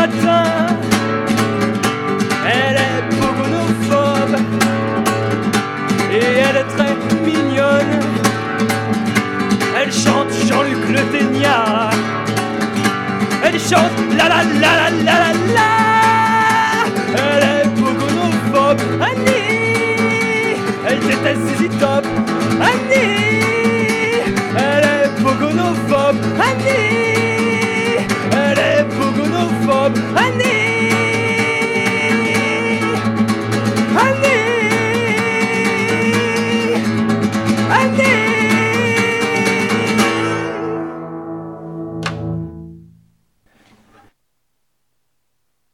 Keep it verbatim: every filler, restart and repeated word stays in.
matin. Elle est bogonophobe et elle est très mignonne. Elle chante Jean-Luc Le Ténia. Elle chante la la la la la la la.